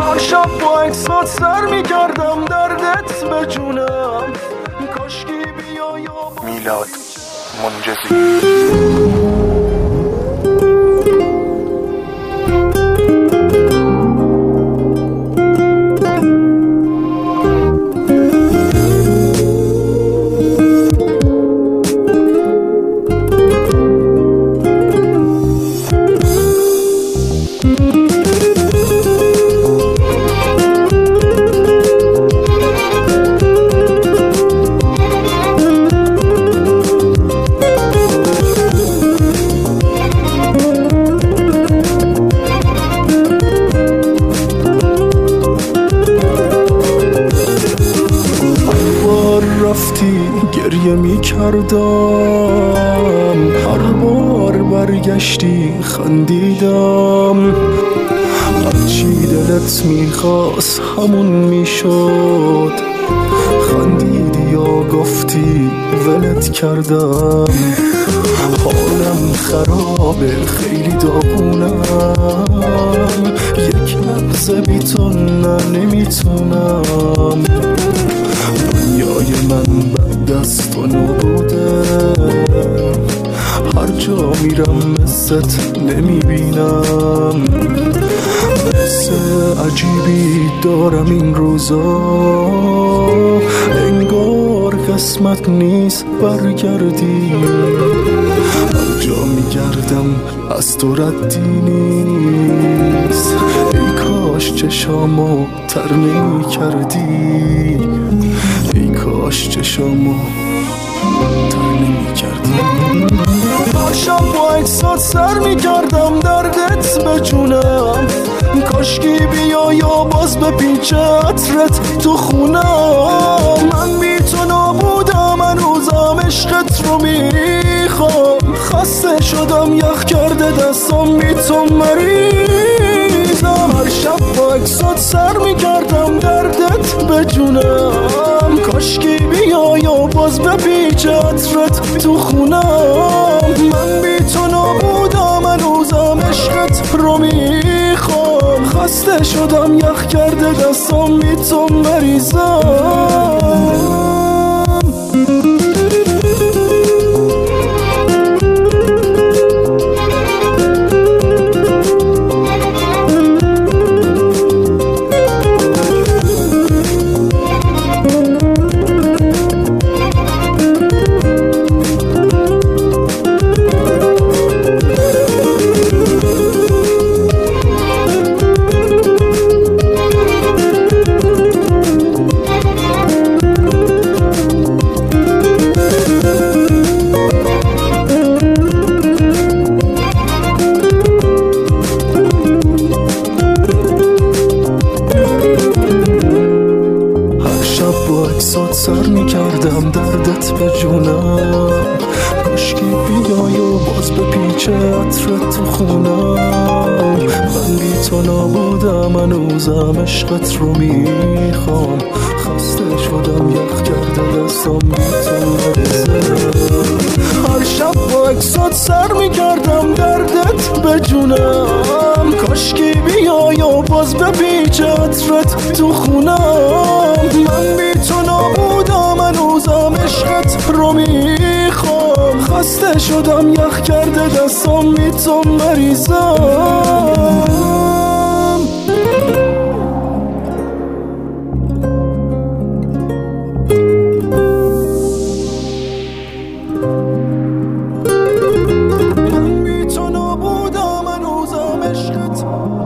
هر شب با عکسات سر میکردم دردت به جونم، کاشکی بیا یا میلاد منجزی. رفتی گریه می کردم، هر بار برگشتی خندیدم، هرچی دلت میخواست همون میشد، خندیدی یا گفتی ولت کردم. حالم خرابه خیلی داغونم، یک لحظه بی تو نمیتونم، دنیای من بعد از تو نبوده، هر جا میرم مثلت نمیبینم، حس عجیبی دارم این روزا، انگار قسمت نیست برگردی، هر جا میگردم از تو ردی نیست، ای کاش چشامو تر نمی کردی، ای کاش چشامو تر نمی کردی. هر شب با عکسات سر می کردم دردت به جونم، کاشکی بیا یا باز به پیچ عطرت تو خونم، من بی تو نابودم هنوزم عشقت رو میخوام، خسته شدم یخ کرده دستم بی تو مریضم، هر شب با عکسات سر می کردم دردت به جونم، کاشکی بیا یا باز به پیچ عطرت تو خونم، من بی تو نابودم هنوزم عشقت رو میخوام، خسته شدم یخ کرده دستم بی تو مریضم. سر میکردم دردت به جونم، کاشکی بیای و باز به پیچ عطرت تو خونم، من بی تو نابودم هنوزم عشقت رو میخوام، خسته شدم یخ کرده دستم بی تو مریضم، هر شب با عکسات سر میکردم دردت به جونم، کاشکی بیای و باز به پیچ عطرت تو خونم، من بی تو نابودم هنوزم عشقت رو میخوام، خسته شدم یخ کرده دستم بی تو مریضم. من بی تو نابودم هنوزم عشقت